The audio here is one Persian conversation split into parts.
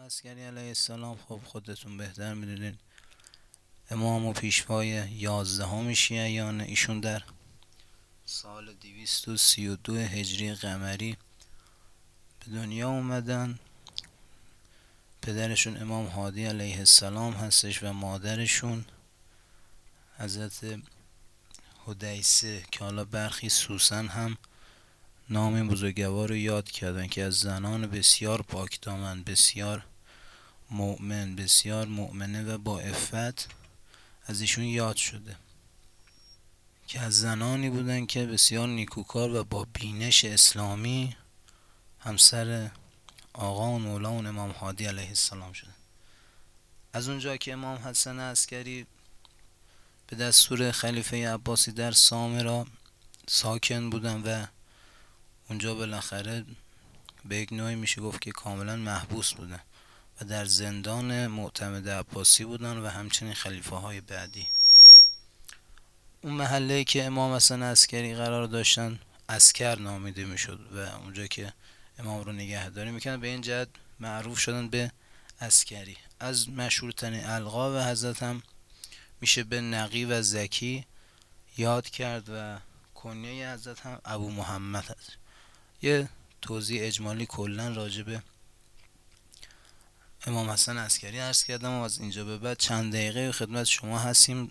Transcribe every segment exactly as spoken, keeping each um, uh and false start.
عسکری علیه السلام، خب خودتون بهتر میدونین امام و پیشوای یازدهم شیعیان، ایشون در سال دویست و سی و دو هجری قمری به دنیا اومدن. پدرشون امام هادی علیه السلام هستش و مادرشون حضرت حدیثه که حالا برخی سوسن هم نام این بزرگوار رو یاد کردن که از زنان بسیار پاکدامن، بسیار مؤمن، بسیار مؤمنه و با عفت از ایشون یاد شده که از زنانی بودن که بسیار نیکوکار و با بینش اسلامی همسر آقا و مولا و امام هادی علیه السلام شدن. از اونجا که امام حسن عسکری به دستور خلیفه عباسی در سامرا ساکن بودن و اونجا بالاخره به یک نوعی میشه گفت که کاملا محبوس بودن و در زندان معتمد عباسی بودن و همچنین خلیفه های بعدی. اون محله که امام حسن عسکری قرار داشتن عسکر نامیده میشد و اونجا که امام رو نگهداری میکنن به این جهت معروف شدن به عسکری. از مشهورترین القاب حضرت هم میشه به نقی و زکی یاد کرد و کنیه حضرت هم ابو محمد هست. یه توضیح اجمالی کلا راجع به امام حسن عسکری عرض کردم و از اینجا به بعد چند دقیقه خدمت شما هستیم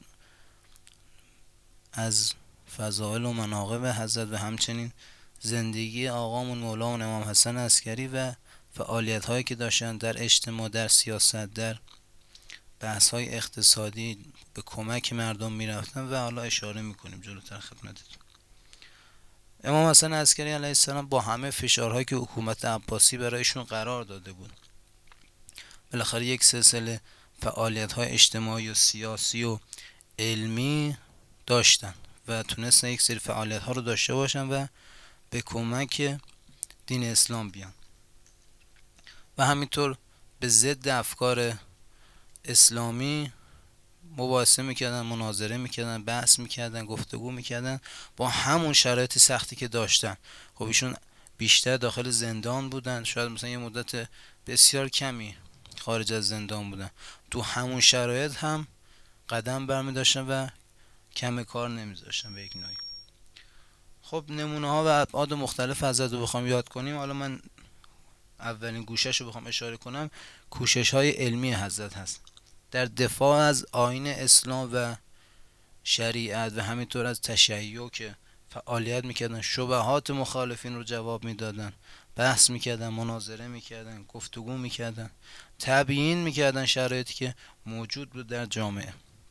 از فضائل و مناقب حضرت و همچنین زندگی آقامون مولانا امام حسن عسکری و فعالیت هایی که داشتن در اجتماع، در سیاست، در بحث های اقتصادی به کمک مردم میرفتن و حالا اشاره میکنیم جلوتر خدمتتون. امام حسن عسکری علیه السلام با همه فشارهایی که حکومت عباسی برایشون قرار داده بود بالاخره یک سلسله فعالیت های اجتماعی و سیاسی و علمی داشتن و تونستن یک سری فعالیت ها رو داشته باشن و به کمک دین اسلام بیان و همینطور به ضد افکار اسلامی مباحثه میکردن، مناظره میکردن، بحث میکردن، گفتگو میکردن با همون شرایط سختی که داشتن. خب ایشون بیشتر داخل زندان بودن، شاید مثلا یه مدت بسیار کمی خارج از زندان بودن، تو همون شرایط هم قدم برمی داشتن و کم کار نمیذاشتن به یک نوعی. خب نمونه ها و ابعاد مختلف حضرت رو بخوام یاد کنیم، حالا من اولین گوشش رو بخوام اشاره کنم کوشش های علمی حضرت هست در دفاع از آیین اسلام و شریعت و همینطور از تشیع که فعالیت میکردن، شبهات مخالفین رو جواب میدادن، بحث میکردن، مناظره میکردن، گفتگو میکردن، تبیین میکردن شرایطی که موجود بود در جامعه.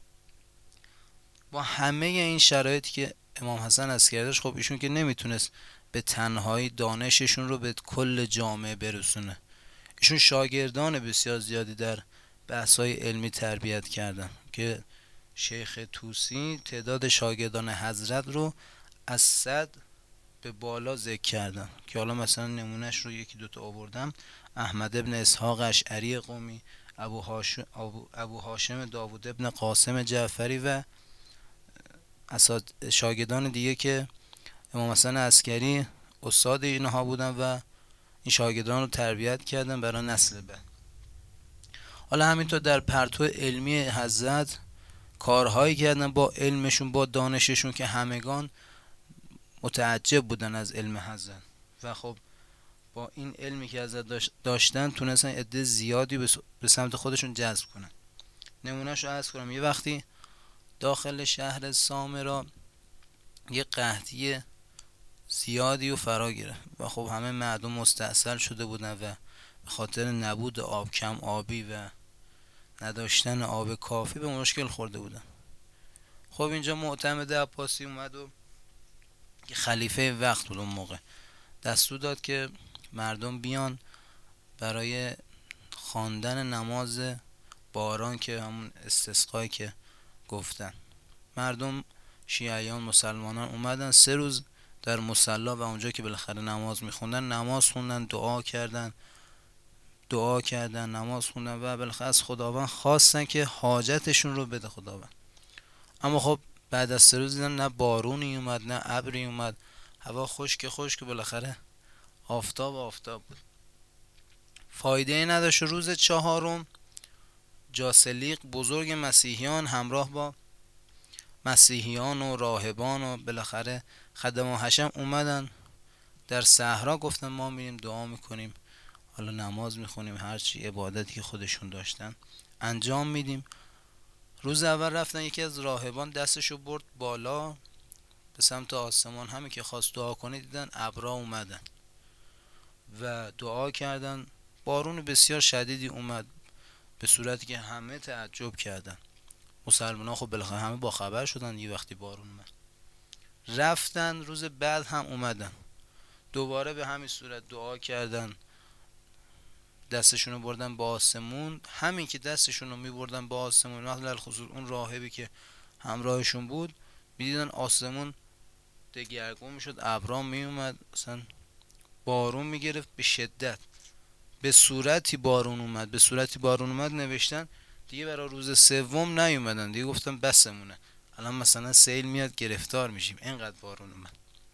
با همه این شرایطی که امام حسن عسکری داشت، خب ایشون که نمیتونست به تنهایی دانششون رو به کل جامعه برسونه. ایشون شاگردان بسیار زیادی در بحث‌های علمی تربیت کردن که شیخ طوسی تعداد شاگردان حضرت رو از صد به بالا ذکر کردن که حالا مثلا نمونهش رو یکی دوتا آوردم. احمد ابن اسحاق اشعری قمی، ابو هاشم, ابو, ابو هاشم داوود ابن قاسم جعفری و اساد شاگردان دیگه که امام حسن عسکری استاد اینها بودن و این شاگردان رو تربیت کردن برای نسل بعد. حالا همینطور در پرتو علمی حضرت کارهایی کردن با علمشون، با دانششون که همگان متعجب بودن از علم حضرت و خب با این علمی که حضرت داشتن تونستن عده زیادی به سمت خودشون جذب کنن. نمونهش رو عرض کنم. یه وقتی داخل شهر سامرا یه قحطی زیادی و فرا گرفت و خب همه مردم مستاصل شده بودن و به خاطر نبود آب، کم آبی و نداشتن آب کافی به مشکل خورده بودن. خب اینجا معتمد عباسی اومد و که خلیفه وقت بود اون موقع دستور داد که مردم بیان برای خواندن نماز باران که همون استسقایی که گفتن. مردم شیعیان مسلمانان اومدن سه روز در مصلا و اونجا که بالاخره نماز میخوندن نماز خوندن، دعا کردن دعا کردن نماز خوندن و بالاخره از خداوند خواستن که حاجتشون رو بده خداوند. اما خب بعد از سه روز دیدن نه بارونی اومد نه ابری اومد، هوا خشک خشک بالاخره آفتاب آفتاب بود. فایده ای نداشت. روز چهارم جاسلیق بزرگ مسیحیان همراه با مسیحیان و راهبان و بالاخره خدم حشم اومدن در صحرا، گفتن ما میریم دعا میکنیم، حالا نماز میخونیم، هرچی عبادتی که خودشون داشتن انجام میدیم. روز اول رفتن، یکی از راهبان دستشو برد بالا به سمت آسمان، همین که خواست دعا کنه دیدن ابرا اومدن و دعا کردن. بارون بسیار شدیدی اومد به صورتی که همه تعجب کردن. مسلمان ها خب بالاخره همه با خبر شدن یه وقتی بارون اومد. رفتن روز بعد هم اومدن دوباره به همین صورت دعا کردن، دستشونو بردن با آسمون. همین که دستشونو میبردن با آسمون، مثلا خصوص اون راهبی که همراهشون بود میدیدن آسمون دگرگون میشد، ابرا میومد، مثلا بارون میگرفت به شدت، به صورتی بارون اومد به صورتی بارون اومد نوشتن دیگه برای روز سوم نیومدن دیگه، گفتن بسمونه، الان مثلا سیل میاد گرفتار میشیم، اینقدر بارون اومد.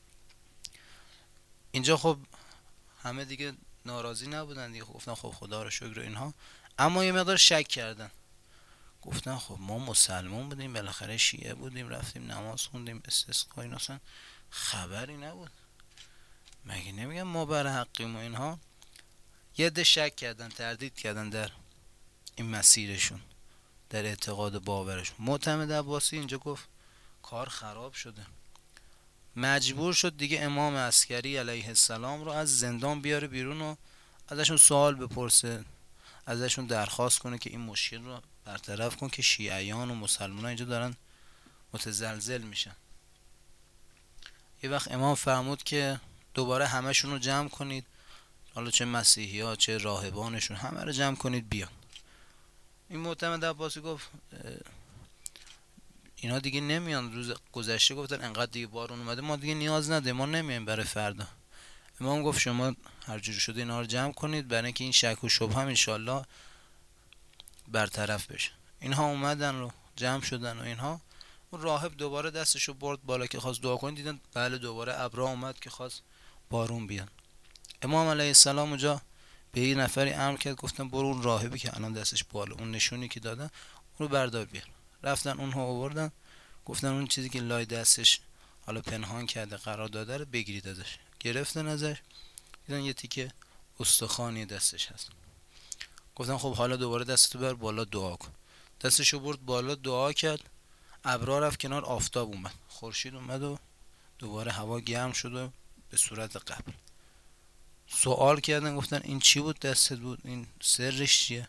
اینجا خب همه دیگه ناراضی نبودن دیگه، گفتن خب خدا رو شکر اینها، اما یه مقدار شک کردن. گفتن خب ما مسلمان بودیم، بالاخره شیعه بودیم، رفتیم نماز خوندیم، استسقا، این اصلا خبری نبود، مگه نمیگم ما بر حقیم و اینها. یه ده شک کردن، تردید کردن در این مسیرشون، در اعتقاد باورشون. معتمد عباسی اینجا گفت کار خراب شده، مجبور شد دیگه امام عسکری علیه السلام رو از زندان بیاره بیرون و ازشون سوال بپرسه، ازشون درخواست کنه که این مشکل رو برطرف کن که شیعیان و مسلمان ها اینجا دارن متزلزل میشن. یه وقت امام فرمود که دوباره همشون رو جمع کنید، حالا چه مسیحی ها چه راهبانشون، همه رو جمع کنید بیان. این معتمد عباسی گفت اینا دیگه نمیان، روز گذشته گفتن انقدر دیگه بارون اومده ما دیگه نیاز نداریم، ما نمیایم برای فردا. امام گفت شما هر جوری شده اینا رو جمع کنید برای اینکه این شک و شبهه هم انشالله برطرف بشه. اینها اومدن رو جمع شدن و اینها. اون راهب دوباره دستشو برد بالا که خواست دعا کنه، دیدن بله دوباره ابرا اومد که خواست بارون بیاد. امام علیه السلام اونجا به یه نفری امر کرد، گفتن برو اون راهبی که الان دستش بالا، اون نشونی که دادن اون رو بردار بیار. رفتن اونها آوردن، گفتن اون چیزی که لای دستش حالا پنهان کرده قرار داده رو بگیرید ازش. گرفتن ازش، دیدن یه تیکه استخوانی دستش هست. گفتن خب حالا دوباره دستتو بر بالا دعا کن. دستشو برد بالا دعا کرد، ابرا رفت کنار، آفتاب اومد، خورشید اومد و دوباره هوا گرم شد و به صورت قبل. سوال کردن، گفتن این چی بود دستت بود، این سرش چیه؟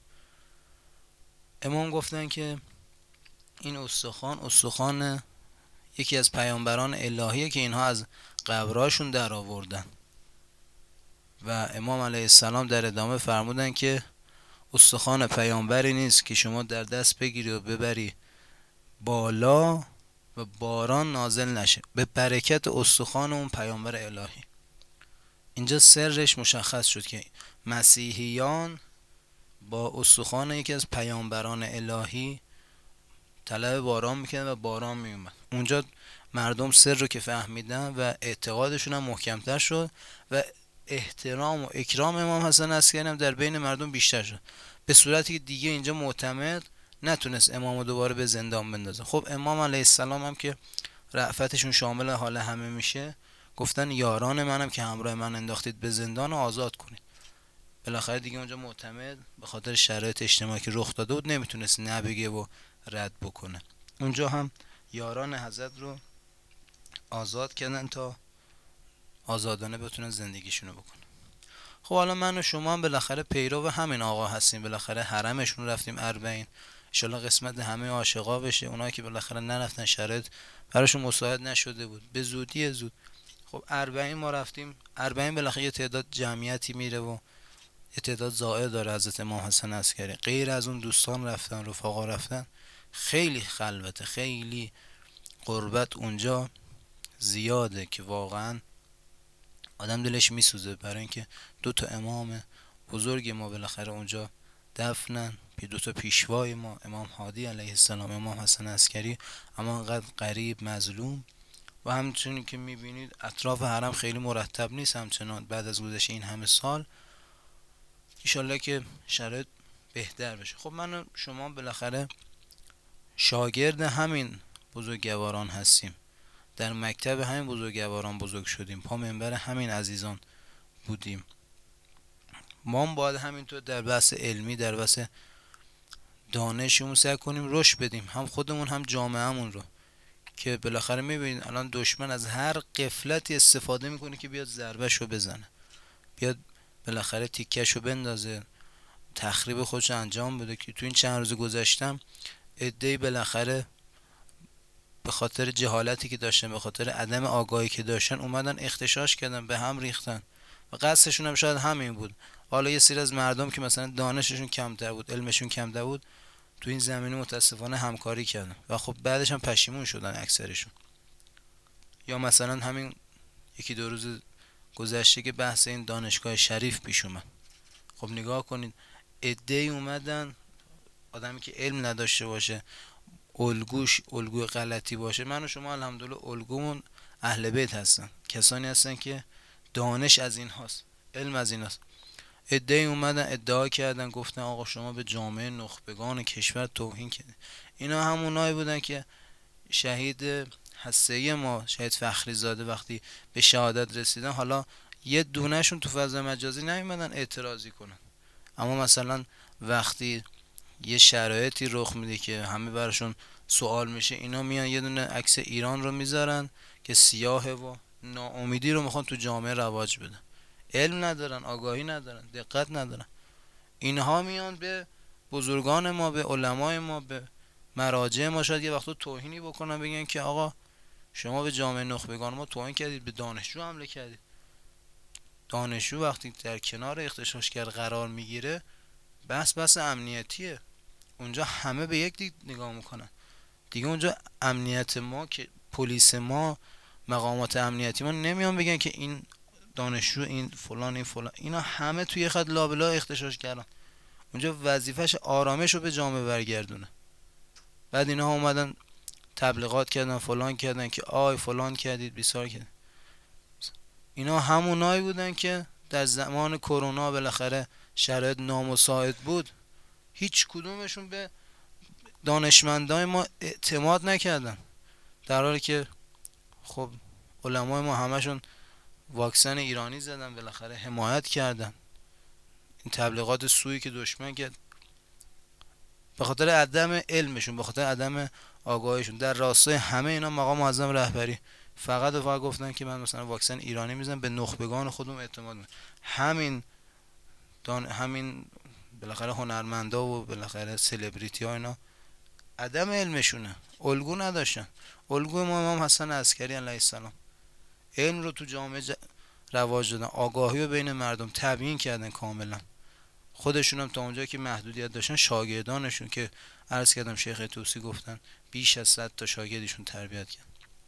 امام گفتن که این استخوان استخوان یکی از پیامبران الهیه که اینها از قبراشون در آوردن. و امام علیه السلام در ادامه فرمودن که استخوان پیامبری نیست که شما در دست بگیری و ببری بالا و باران نازل نشه به برکت استخوان اون پیامبر الهی. اینجا سرش مشخص شد که مسیحیان با استخوان یکی از پیامبران الهی طلب باران میکنن و باران میومد. اونجا مردم سر رو که فهمیدن و اعتقادشون هم محکمتر شد و احترام و اکرام امام حسن عسکری هم در بین مردم بیشتر شد، به صورتی که دیگه اینجا معتمد نتونست امامو دوباره به زندان بندازه. خب امام علیه السلام هم که رأفتشون شامل حال همه میشه، گفتن یاران منم که همراه من انداختید به زندان آزاد کنید. بالاخره دیگه اونجا معتمد به خاطر شرایط اجتماعی که رخ داده بود نمیتونست نبگه و رد بکنه. اونجا هم یاران حضرت رو آزاد کردن تا آزادانه بتونن زندگیشونو بکنن. خب حالا من و شما هم بالاخره پیرو همین آقا هستیم، بالاخره حرمشون رفتیم اربعین، انشالله قسمت همه عاشقا بشه. اونایی که بالاخره نرفتن شرایط براشون مساعد نشده بود به زودی زود. خب اربعین ما رفتیم، اربعین بالاخره یه تعداد جمعیتی میره و یه تعداد زائر داره حضرت امام حسن عسکری، غیر از اون دوستان رفتن رفقا رفتن، خیلی خلوته، خیلی غربت اونجا زیاده که واقعا آدم دلش میسوزه، برای اینکه دو تا امام بزرگ ما بالاخره اونجا دفنن، دو تا پیشوای ما، امام هادی علیه السلام، امام حسن عسکری، اما انقدر غریب مظلوم. و همچنین که میبینید اطراف حرم خیلی مرتب نیست همچنان بعد از گذشت این همه سال. ایشالله که شرایط بهتر بشه. خب من و شما بالاخره شاگرد همین بزرگواران هستیم، در مکتب همین بزرگواران بزرگ شدیم، پا منبر همین عزیزان بودیم. ما هم باید همینطور در بحث علمی، در بحث دانشمون سعی کنیم رشد بدیم، هم خودمون هم جامعهمون رو، که بالاخره میبینید الان دشمن از هر قفلتی استفاده میکنه که بیاد ضربهشو بزنه، بیاد بالاخره تیکشو بندازه، تخریب خودش انجام بده. که تو این چند روز گذشتم عده‌ای بالاخره به خاطر جهالتی که داشتن، به خاطر عدم آگاهی که داشتن، اومدن اختشاش کردن، به هم ریختن و قصدشون هم شاید همین بود. حالا یه سری از مردم که مثلا دانششون کمتر بود، علمشون کمتر بود، تو این زمینه متاسفانه همکاری کردن و خب بعدش هم پشیمون شدن اکثرشون. یا مثلا همین یکی دو روز گذشته که بحث این دانشگاه شریف پیش اومد، خب نگاه کنید عده‌ای اومدن، آدمی که علم نداشته باشه، الگوش الگوی غلطی باشه. من و شما الحمدلله الگومون اهل بیت هستن، کسانی هستن که دانش از این هاست، علم از این هاست. عده‌ای اومدن ادعا کردن، گفتن آقا شما به جامعه نخبگان کشور توهین کردید. اینا همونایی بودن که شهید هسته‌ای ما، شهید فخری زاده، وقتی به شهادت رسیدن، حالا یه دونهشون تو فضا مجازی نیومدن اعتراضی کنن، اما مثلا وقتی یه شرایطی رخ میده که همه براشون سوال میشه، اینا میان یه دونه عکس ایران رو میذارن که سیاهه و ناامیدی رو میخوان تو جامعه رواج بدن. علم ندارن، آگاهی ندارن، دقت ندارن. اینها میان به بزرگان ما، به علمای ما، به مراجع ما شاید یه وقتا توهینی بکنن، بگن که آقا شما به جامعه نخبگان ما توهین کردید، به دانشجو حمله کردید. دانشجو وقتی در کنار اغتشاشگر قرار میگیره، بحث بحث امنیتیه، اونجا همه به یک دید نگاه میکنن دیگه. اونجا امنیت ما که پلیس ما، مقامات امنیتی ما نمیان بگن که این دانشجو این فلان این فلان، اینا همه توی خط لابلا اغتشاش کردن. اونجا وظیفش آرامش رو به جامعه برگردونه. بعد اینا ها اومدن تبلیغات کردن، فلان کردن که آی فلان کردید، بیسار کردید. اینا همونایی بودن که در زمان کرونا بالاخره شرایط نامساعد بود، هیچ کدومشون به دانشمندای ما اعتماد نکردن، در حالی که خب علمای ما همشون واکسن ایرانی زدن، بالاخره حمایت کردن. این تبلیغات سویی که دشمن کرد به خاطر عدم علمشون، به خاطر عدم آگاهیشون، در راستای همه اینا مقام معظم رهبری فقط و فقط گفتن که من مثلا واکسن ایرانی میزنم، به نخبگان خودم اعتماد میکنم. همین دان همین بالاخره هنرمندا و بالاخره سلبریتی ها، اینا عدم علمشونه، الگو نداشتن. الگو ما امام حسن عسکری علیه السلام، علم رو تو جامعه ج... رواج دادن، آگاهی رو بین مردم تبیین کردن کاملا. خودشون هم تا اونجایی که محدودیت داشتن، شاگردانشون که عرض کردم شیخ توسی گفتن بیش از صد تا شاگردشون تربیت کردن.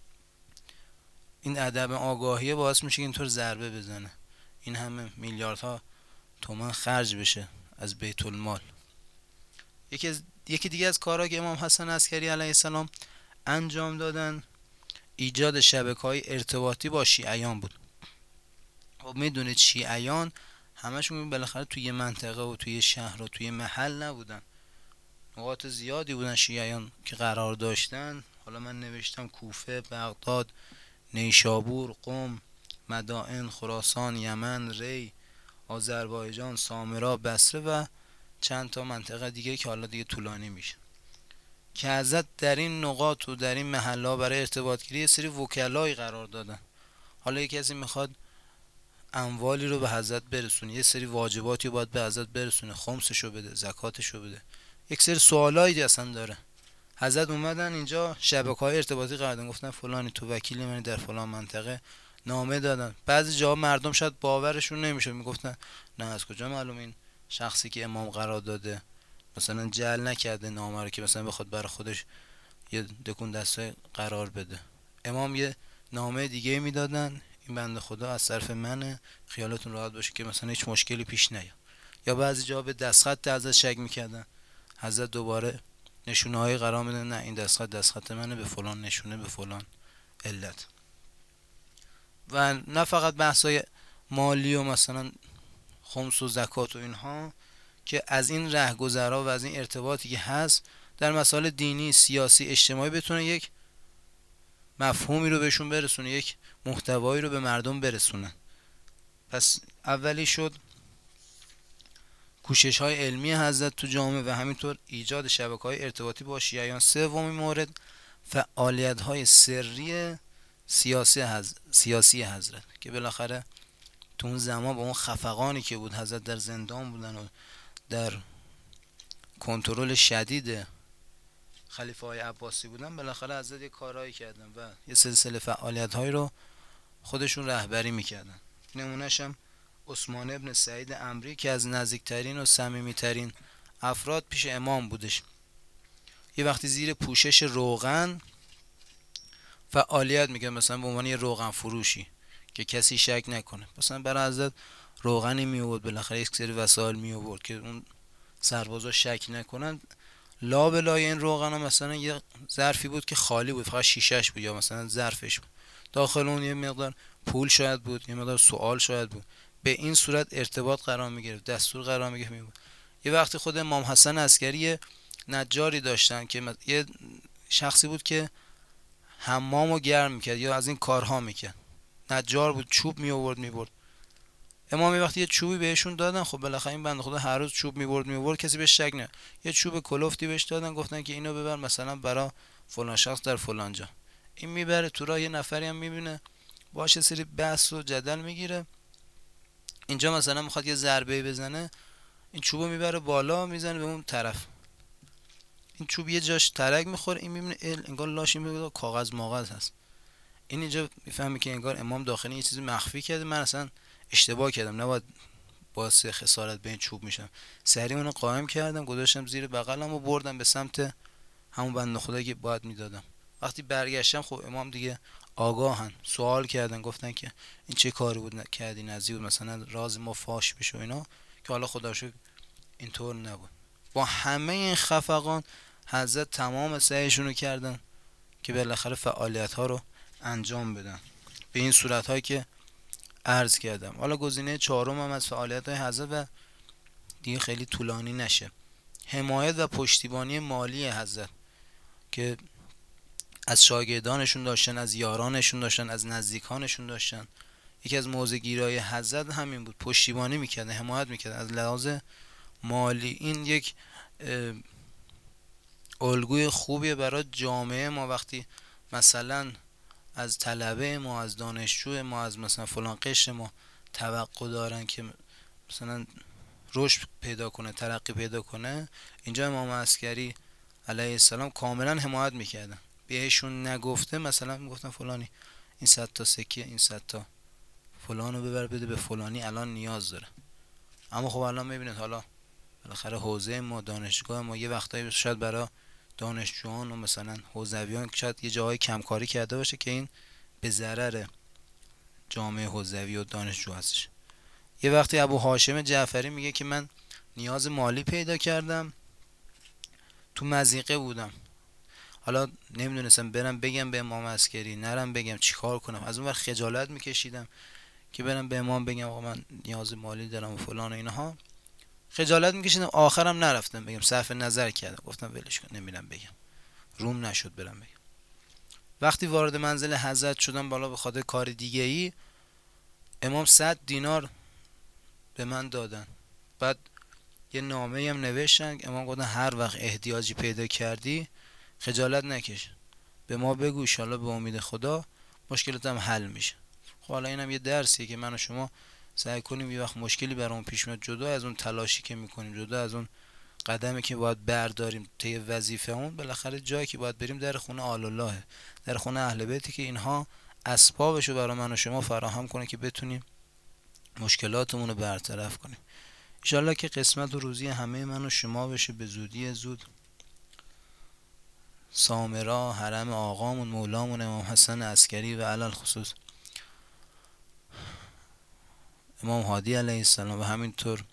این عدم آگاهی باعث میشه که اینطور ضربه بزنه، این همه میلیاردها تومان خرج بشه از بیت المال. یکی از یکی دیگه از کارهایی که امام حسن عسکری علیه السلام انجام دادن، ایجاد شبکه‌های ارتباطی با شیعیان بود. خب میدونید شیعیان همشون بالاخره توی منطقه و توی شهر و توی محل نبودن، نقاط زیادی بودن شیعیان که قرار داشتن. حالا من نوشتم کوفه، بغداد، نیشابور، قم، مدائن، خراسان، یمن، ری، آذربایجان، سامرا، بصره و چند تا منطقه دیگه که حالا دیگه طولانی میشه، که حضرت در این نقاط و در این محلها برای ارتباط گیری یه سری وکلایی قرار دادن. حالا یکی کسی میخواد اموالی رو به حضرت برسونه، یه سری واجباتی رو باید به حضرت برسونه، خمسشو بده، زکاتشو بده، یک سری سوالایی اصلا داره. حضرت اومدن اینجا شبکه‌های ارتباطی قرار دادن، گفتن فلانی تو وکیل منی در فلان منطقه، نامه دادن. بعضی جاها مردم شاید باورشون نمیشه، میگفتن نه از کجا معلوم این شخصی که امام قرار داده مثلا جعل نکرده نامه رو که مثلا بخواد برای خودش یه دکون دسته قرار بده. امام یه نامه دیگه میدادن، این بنده خدا از طرف منه، خیالتون راحت باشه که مثلا هیچ مشکلی پیش نیاد. یا بعضی جا به دستخط حضرت شک میکردن، حضرت دوباره نشونه های قرار میدن، نه این دستخط دستخط منه، به فلان نشونه، به فلان علت. و نه فقط بحث های مالی و مثلا خمس و زکات و اینها، که از این رهگذرا و از این ارتباطی که هست در مسائل دینی، سیاسی، اجتماعی بتونه یک مفهومی رو بهشون برسونه، یک محتوایی رو به مردم برسونه. پس اولی شد کوشش های علمی حضرت تو جامعه و همینطور ایجاد شبکه های ارتباطی با شیعیان. سومی مورد فعالیت های سری سیاسی حضرت, سیاسی حضرت که بالاخره تو اون زمان با اون خفقانی که بود، حضرت در زندان بودن و در کنترل شدید خلیفه های عباسی بودن، بالاخره حضرت یه کارهایی کردن و یه سلسله فعالیت هایی رو خودشون رهبری میکردن. نمونهش هم عثمان ابن سعید عمری که از نزدیکترین و صمیمیترین افراد پیش امام بودش. یه وقتی زیر پوشش روغن فعالیت میکنه، مثلا به عنوان یه روغن فروشی که کسی شک نکنه. مثلا برای حضرت روغنی می آورد، بالاخره یک سری وسایل می آورد که اون سربازا شک نکنن. لا به لای این روغن ها مثلا یه ظرفی بود که خالی بود، فقط شیشهش بود یا مثلا ظرفش بود، داخل اون یه مقدار پول شاید بود، یه مقدار سوال شاید بود. به این صورت ارتباط قرار می گرفت، دستور قرار می گرفت. یه وقتی خود امام حسن عسکری نجاری داشتن که یه شخصی بود که حمامو گرم میکرد یا از این کارها میکرد، نجار بود، چوب می آورد می برد. امام وقتی یه چوبی بهشون دادن، خب بالاخره این بنده خدا هر روز چوب می برد می برد، کسی بهش شک نه. یه چوب کلفتی بهش دادن، گفتن که اینو ببر مثلا برا فلان شخص در فلان جا. این میبره تو راه، یه نفری هم میبینه باشه سری بحث و جدل میگیره، اینجا مثلا میخواد یه ضربه بزنه، این چوبو میبره بالا میزنه به اون طرف، این چوب یه جاش ترک میخوره، این میبینه انگار لاش این کاغذ ماغذ هست. این اینجا میفهمه که انگار امام داخلی یه چیزی مخفی کرده، من اصلا اشتباه کردم، نباید باعث خسارت به این چوب میشم. سریع اونو قائم کردم، گذاشتم زیر بغلم و بردم به سمت همون بنده خدا که باید میدادم. وقتی برگشتم خب امام دیگه آگاهن، سوال کردن، گفتن که این چه کاری بود کردی، نزدیک بود مثلا راز ما فاش بشه و اینا، که حالا خدا شکر اینطور نبود. با همه این خفقان حضرت تمام سعیشون رو کردن که بالاخره فعالیت ها رو انجام بدن به این صورت هایی که عرض کردم. حالا گزینه چهارم هم از فعالیت های حضرت و دیگه خیلی طولانی نشه، حمایت و پشتیبانی مالی حضرت که از شاگردانشون داشتن، از یارانشون داشتن، از نزدیکانشون داشتن. یکی از موضع گیرای حضرت همین بود، پشتیبانی میکردن، حمایت میکردن از لحاظ مالی. این یک الگوی خوبیه برای جامعه ما، وقتی مثلا از طلبه ما، از دانشجو ما، از مثلا فلان قشر ما توقع دارن که مثلا رشد پیدا کنه، ترقی پیدا کنه، اینجا امام عسکری علیه السلام کاملا حمایت میکردن. بهشون نگفته مثلا میگفتن فلانی این صد تا سکه، این صد تا فلانو ببر بده به فلانی الان نیاز داره. اما خب الان میبینید حالا بالاخره حوزه ما، دانشگاه ما یه وقتایی شاید برای دانشجویان و مثلا حوزویان شاید یه جاهای کمکاری کرده باشه که این به ضرر جامعه حوزوی و دانشجو هستش. یه وقتی ابو هاشم جعفری میگه که من نیاز مالی پیدا کردم، تو مضیقه بودم، حالا نمیدونستم برم بگم به امام عسکری، نرم بگم، چیکار کنم. از اون ور خجالت میکشیدم که برم به امام بگم آقا من نیاز مالی دارم و فلان و اینها، خجالت میکشیدم. آخرم نرفتم بگم، صرف نظر کردم، گفتم ولش کن، نمیرم بگم، روم نشد برم بگم. وقتی وارد منزل حضرت شدم بالا به خاطر کار دیگه ای، امام صد دینار به من دادن. بعد یه نامه هم نوشتن، امام گفتن هر وقت احتیاجی پیدا کردی خجالت نکش، به ما بگو، ان شاءالله به امید خدا مشکلت هم حل میشه. خب حالا اینم یه درسیه که من و شما سعی کنیم یه وقت مشکلی برامون پیش میاد، جدا از اون تلاشی که میکنیم، جدا از اون قدمی که باید برداریم طی وظیفه‌مون، بالاخره جایی که باید بریم در خونه آل الله، در خونه اهل بیتی که اینها اسبابشو برای من و شما فراهم کنه که بتونیم مشکلاتمون رو برطرف کنیم. انشالله که قسمت و روزی همه من و شما بشه به زودی زود. سامرا حرم آقامون مولامون امام حسن عسکری و علل خصوص امام هادی علیه السلام و همینطور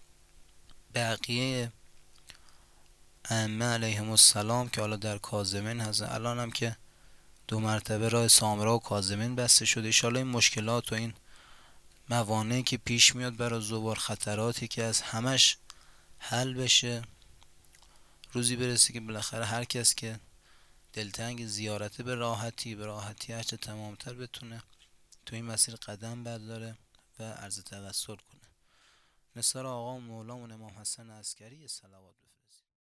بقیه ائمه علیهم السلام که حالا در کاظمین هستن. الان هم که دو مرتبه راه سامرا و کاظمین بسته شده، انشالله این مشکلات و این موانعی که پیش میاد برای زوار، خطراتی که از همش حل بشه، روزی برسه که بالاخره هر کس که دلتنگ زیارته به راحتی به راحتی هرچه تمامتر بتونه تو این مسیر قدم برداره و عرض توسل کنه. نثار آقا و مولامون امام حسن عسکری صلوات بفرست.